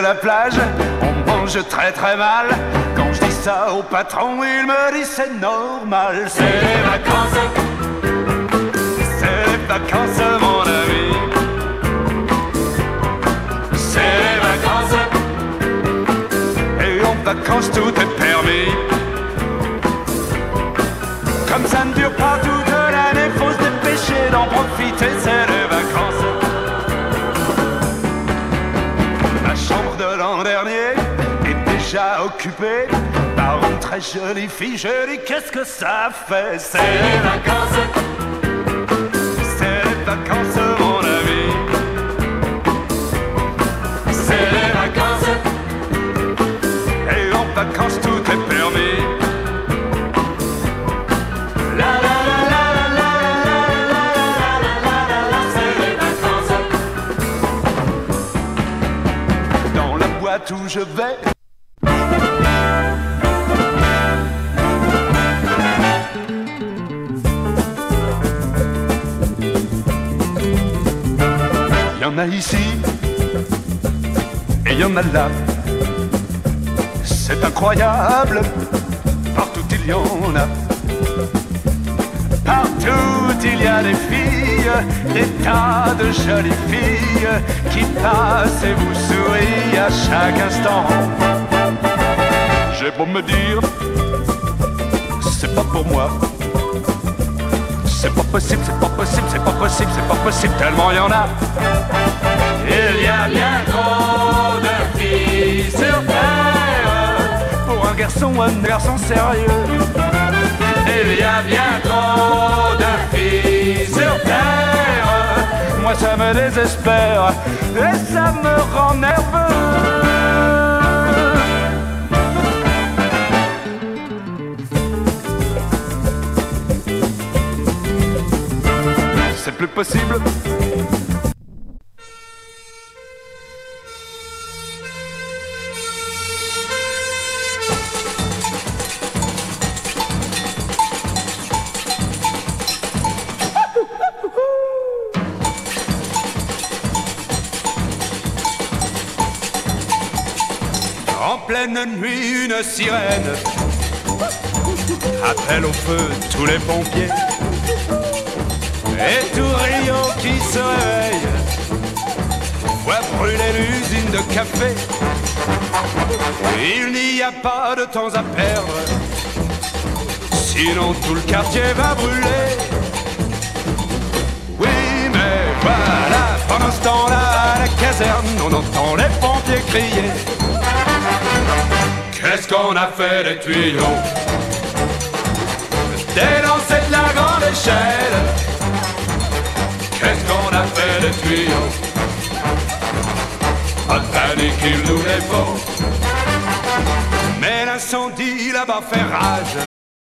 la plage, on mange très très mal. Quand je dis ça au patron, il me dit c'est normal. C'est les vacances, c'est les vacances mon ami. C'est les vacances, et en vacances tout est permis. Comme ça ne dure pas toute l'année, faut se dépêcher d'en profiter, c'est les vacances. La chambre de l'an dernier est déjà occupée par une très jolie fille. Je dis qu'est-ce que ça fait? C'est les vacances, c'est les vacances mon ami. C'est les vacances, et en vacances tout est permis. Où je vais, il y en a ici et il y en a là. C'est incroyable, partout il y en a. Partout il y a des filles, des tas de jolies filles qui passent et vous sourient à chaque instant. J'ai beau me dire, c'est pas pour moi. C'est pas possible, c'est pas possible, c'est pas possible, c'est pas possible, tellement il y en a. Il y a bien trop de filles sur terre pour un garçon sérieux. Il y a bien trop de filles sur terre. Moi ça me désespère et ça me rend nerveux. C'est plus possible. En pleine nuit, une sirène appelle au feu tous les pompiers. Et tout Rio qui se réveille voit brûler l'usine de café. Il n'y a pas de temps à perdre, sinon tout le quartier va brûler. Oui, mais voilà, pendant ce temps-là, à la caserne, on entend les pompiers crier. Qu'est-ce qu'on a fait des tuyaux? Dénoncer de la grande échelle. Qu'est-ce qu'on a fait des tuyaux? Pas de panique, il nous les faut. Mais l'incendie là-bas fait rage.